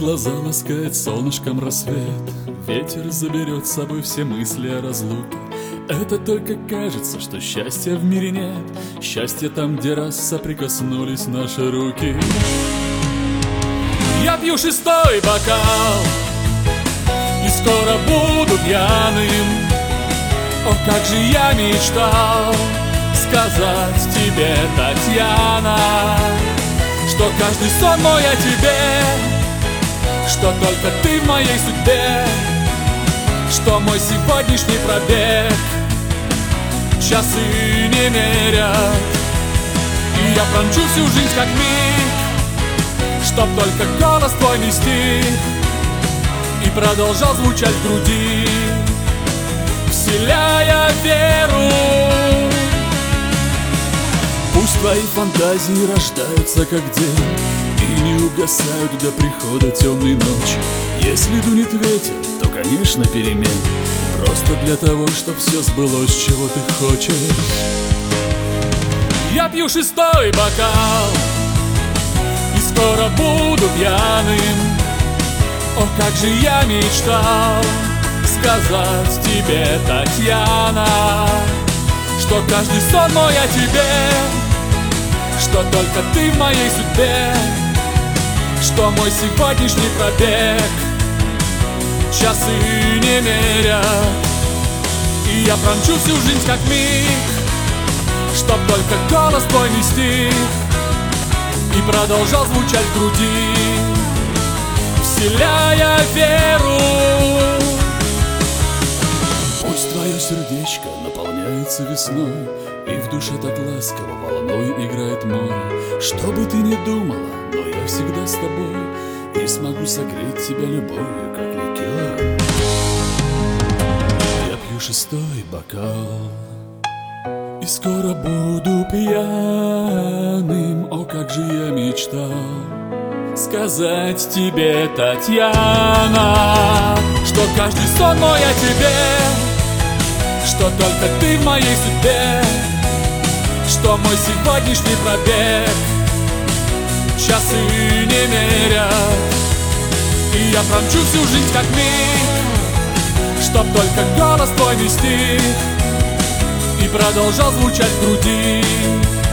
глаза ласкает солнышком рассвет. Ветер заберет с собой все мысли о разлуке. Это только кажется, что счастья в мире нет. Счастье там, где раз соприкоснулись наши руки. Я пью 6-й бокал и скоро буду пьяным. О, как же я мечтал сказать тебе, Татьяна, что каждый сон мой о тебе, что только ты в моей судьбе, что мой сегодняшний пробег часы не мерят, и я промчу всю жизнь как миг, чтоб только голос твой нести и продолжал звучать в груди, вселяя веру. Пусть твои фантазии рождаются как день и не угасают до прихода темной ночи. Если дунет ветер, то, конечно, перемен, просто для того, чтоб все сбылось, чего ты хочешь. Я пью 6-й бокал и скоро буду пьяным. О, как же я мечтал сказать тебе, Татьяна, что каждый сон мой о тебе, что только ты в моей судьбе, что мой сегодняшний пробег часы не мерят, и я промчу всю жизнь как миг, чтоб только голос твой нести и продолжал звучать в груди, вселяя веру. Пусть твое сердечко наполняется весной, и в душе так ласково волной играет море. Что бы ты ни думала, но я всегда с тобой и смогу согреть тебя любовью, как ликер. Я пью 6-й бокал и скоро буду пьяным. О, как же я мечтал сказать тебе, Татьяна, что каждый сон мой о тебе, что только ты в моей судьбе, что мой сегодняшний пробег часы не мерят, и я промчу всю жизнь как миг, чтоб только голос твой нести и продолжал звучать в груди,